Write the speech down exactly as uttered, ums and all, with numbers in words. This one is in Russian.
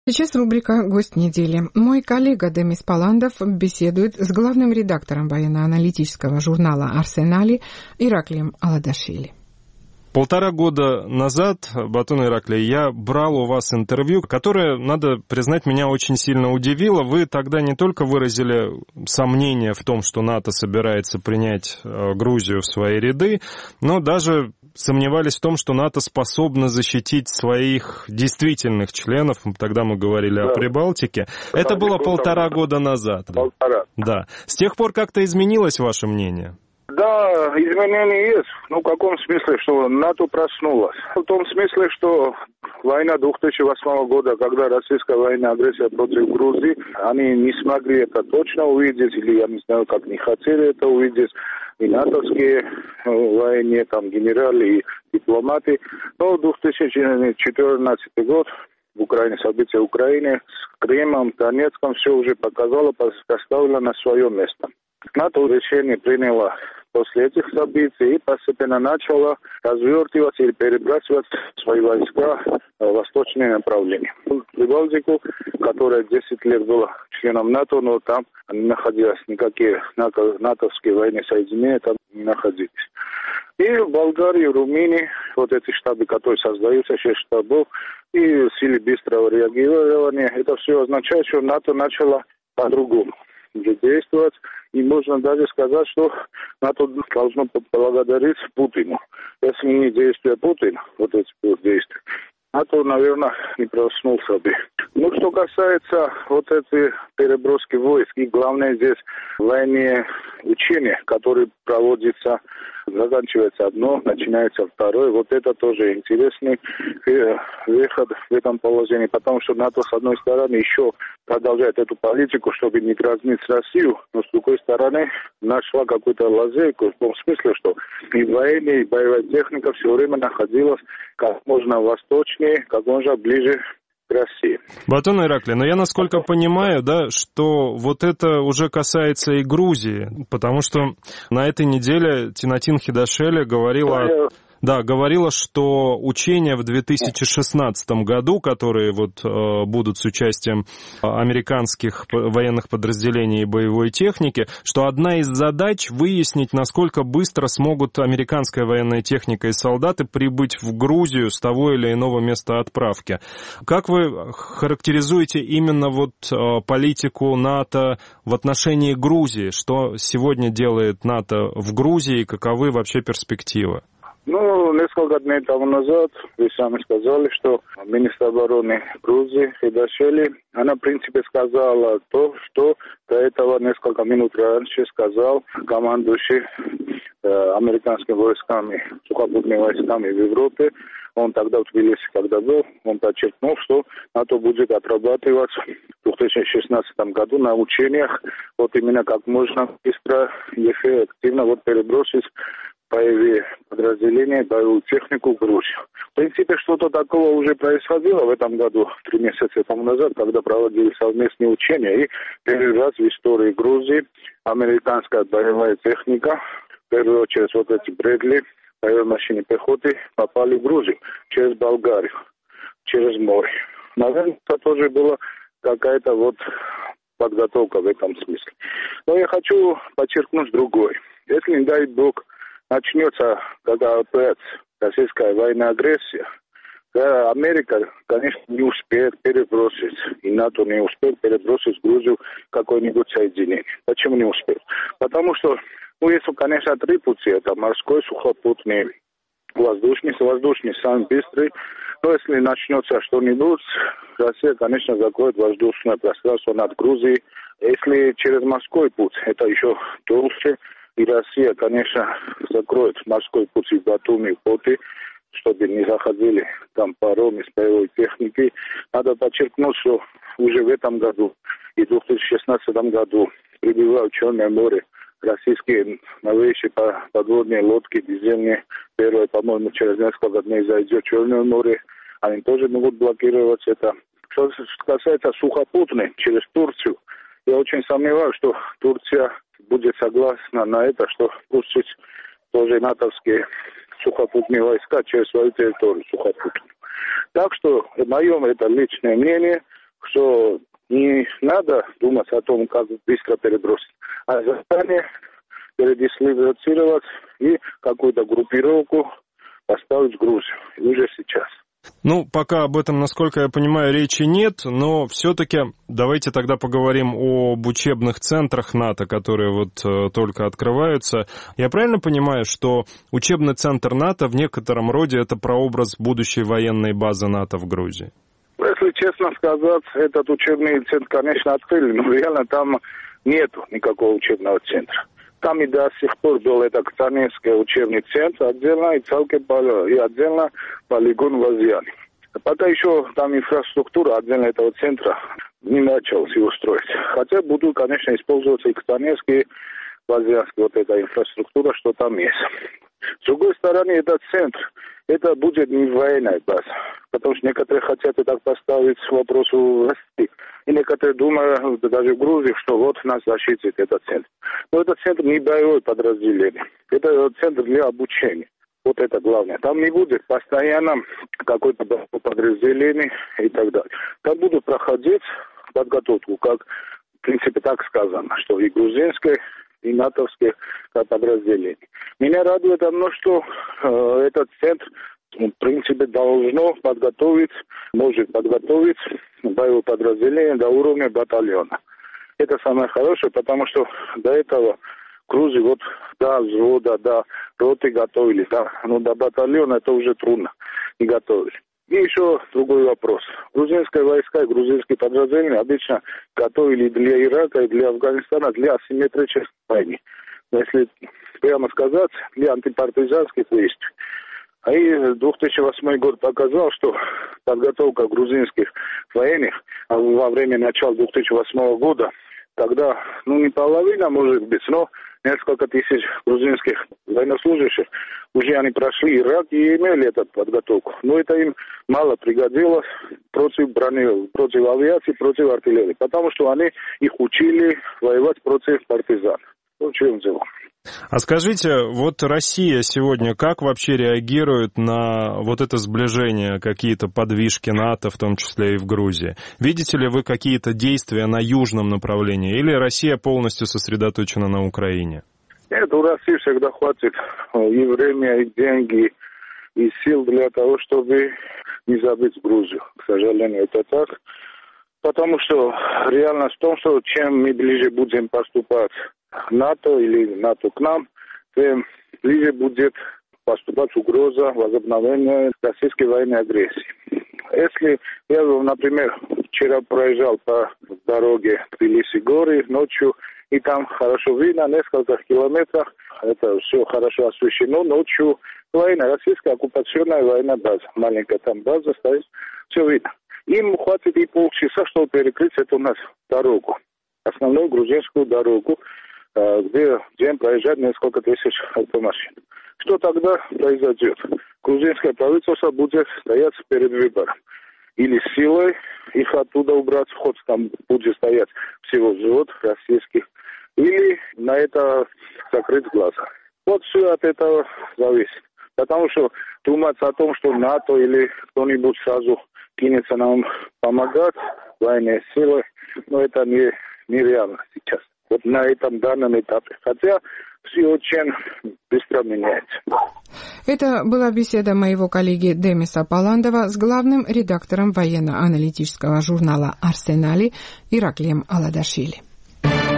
Сейчас рубрика «Гость недели». Мой коллега Демис Паландов беседует с главным редактором военно-аналитического журнала «Арсенали» Ираклием Аладашвили. Полтора года назад, Батон Ираклий, я брал у вас интервью, которое, надо признать, меня очень сильно удивило. Вы тогда не только выразили сомнения в том, что НАТО собирается принять Грузию в свои ряды, но даже сомневались в том, что НАТО способно защитить своих действительных членов. Тогда мы говорили да. о Прибалтике. Да, Это было полтора года назад. Полтора. Да. С тех пор как-то изменилось ваше мнение? Да, изменения есть. Ну, в каком смысле, что НАТО проснулась? В том смысле, что война две тысячи восьмого года, когда российская военная агрессия против Грузии, они не смогли это точно увидеть, или я не знаю, как не хотели это увидеть, и натовские военные, там, генералы и дипломаты. Но две тысячи четырнадцатый год, в Украине, события Украины, с Крымом, Донецком, все уже показало, поставило на свое место. НАТО решение приняло после этих событий и постепенно начало развертываться или перебрасывать свои войска в восточное направление. Прибалтику, которая десять лет была членом НАТО, но там не находились никакие натовские военные соединения, там не находились. И в Болгарии, в Румынии, вот эти штабы, которые создаются, шесть штабов, и силы быстрого реагирования, это все означает, что НАТО начало по-другому действовать. И можно даже сказать, что НАТО должно поблагодарить Путину. Если не действия Путина, вот эти действия, НАТО, наверное, не проснулся бы. Ну, что касается вот этой переброски войск, и главное здесь военные учения, которые проводятся, заканчивается одно, начинается второе. Вот это тоже интересный выход в этом положении, потому что НАТО, с одной стороны, еще продолжает эту политику, чтобы не дразнить Россию, но с другой стороны, нашла какую-то лазейку, в том смысле, что и военные, и боевая техника все время находилась как можно восточнее, как можно ближе к России. Батон Ираклий, но я насколько понимаю, да, что вот это уже касается и Грузии, потому что на этой неделе Тинатин Хидашвили говорила... о... Да, говорила, что учения в две тысячи шестнадцатом году, которые вот э, будут с участием американских военных подразделений и боевой техники, что одна из задач выяснить, насколько быстро смогут американская военная техника и солдаты прибыть в Грузию с того или иного места отправки. Как вы характеризуете именно вот э, политику НАТО в отношении Грузии? Что сегодня делает НАТО в Грузии и каковы вообще перспективы? Ну, несколько дней тому назад вы сами сказали, что министр обороны Грузии Хидашвили, она, в принципе, сказала то, что до этого несколько минут раньше сказал командующий э, американскими войсками, сухопутными войсками в Европе. Он тогда в Тбилиси, когда был, он подчеркнул, что НАТО будет отрабатывать в две тысячи шестнадцатом году на учениях вот именно как можно быстро и эффективно вот перебросить боевые подразделения, боевую технику в Грузию. В принципе, что-то такого уже происходило в этом году, три месяца тому назад, когда проводили совместные учения. И первый раз в истории Грузии американская боевая техника, в первую очередь вот эти Брэдли, боевые машины пехоты, попали в Грузию через Болгарию, через море. Наверное, это тоже была какая-то вот подготовка в этом смысле. Но я хочу подчеркнуть другое. Если, не дай бог, начнется, когда опять российская военная агрессия, да, Америка, конечно, не успеет перебросить, и НАТО не успеет перебросить в Грузию какое-нибудь соединение. Почему не успеет? Потому что, ну, есть, конечно, три пути. Это морской, сухопутный, воздушный. Воздушный самый быстрый. Но если начнется что-нибудь, Россия, конечно, закроет воздушное пространство над Грузией. Если через морской путь, это еще толще. И Россия, конечно, закроет морской путь в Батуми, в Поты, чтобы не заходили там паромы с боевой техникой. Надо подчеркнуть, что уже в этом году и в две тысячи шестнадцатом году прибывают в Черное море российские новейшие подводные лодки, дизельные. Первое, по-моему, через несколько дней зайдет в Черное море. Они тоже могут блокировать это. Что касается сухопутной, через Турцию, я очень сомневаюсь, что Турция будет согласна на это, что пустить тоже натовские сухопутные войска через свою территорию сухопутную. Так что, мое это личное мнение, что не надо думать о том, как быстро перебросить, а заранее передислоцировать и какую-то группировку поставить в Грузию уже сейчас. Ну, пока об этом, насколько я понимаю, речи нет, но все-таки давайте тогда поговорим об учебных центрах НАТО, которые вот э, только открываются. Я правильно понимаю, что учебный центр НАТО в некотором роде это прообраз будущей военной базы НАТО в Грузии? Если честно сказать, этот учебный центр, конечно, открыли, но реально там нету никакого учебного центра. Там и до сих пор был этот Кцаневский учебный центр отдельно и целый и отдельно полигон в Азиане. Пока еще там инфраструктура отдельно этого центра не началась его строить. Хотя будут, конечно, использоваться и Кцаневский, азиатский, вот эта инфраструктура, что там есть. С другой стороны, этот центр, это будет не военная база, потому что некоторые хотят и так поставить вопрос в России. И некоторые думают, даже в Грузии, что вот нас защитит этот центр. Но этот центр не боевое подразделение. Это центр для обучения. Вот это главное. Там не будет постоянно какое-то подразделение и так далее. Там будут проходить подготовку, как, в принципе, так сказано, что и грузинское, и натовские подразделения. Меня радует одно, что э, этот центр, в принципе, должно подготовить, может подготовить боевое подразделение до уровня батальона. Это самое хорошее, потому что до этого Грузии вот до взвода, до роты готовили, да, но до батальона это уже трудно, не готовили. И еще другой вопрос. Грузинские войска и грузинские подразделения обычно готовили для Ирака и для Афганистана для асимметрической войны. Если прямо сказать, для антипартизанских действий. А и две тысячи восьмой год показал, что подготовка грузинских военных во время начала две тысячи восьмого года, тогда, ну, не половина, может быть, но несколько тысяч грузинских военнослужащих, уже они прошли Ирак и имели эту подготовку. Но это им мало пригодилось против брони, против авиации, против артиллерии, потому что они их учили воевать против партизан. Ну, в чем дело? А скажите, вот Россия сегодня как вообще реагирует на вот это сближение, какие-то подвижки НАТО, в том числе и в Грузии? Видите ли вы какие-то действия на южном направлении, или Россия полностью сосредоточена на Украине? Нет, у России всегда хватит и времени, и деньги, и сил для того, чтобы не забыть Грузию. К сожалению, это так. Потому что реальность в том, что чем мы ближе будем поступать к НАТО или НАТО к нам, тем ближе будет поступать угроза возобновления российской военной агрессии. Если я, например, вчера проезжал по дороге Тбилиси-горы ночью, и там хорошо видно, несколько километров, это все хорошо освещено, ночью военная, российская оккупационная военная база, маленькая там база стоит, все видно. Им хватит и полчаса, чтобы перекрыть эту у нас дорогу, основную грузинскую дорогу, где в день проезжает несколько тысяч автомашин. Что тогда произойдет? Грузинское правительство будет стоять перед выбором. Или силой их оттуда убрать, вход там будет стоять всего взвод российских, или на это закрыть глаза. Вот все от этого зависит. Потому что думать о том, что НАТО или кто-нибудь сразу кинется нам помогать, военные силы, но это не, нереально сейчас. Вот на этом данном этапе. Хотя все очень быстро меняется. Это была беседа моего коллеги Демиса Паландова с главным редактором военно-аналитического журнала «Арсенали» Ираклием Аладашвили.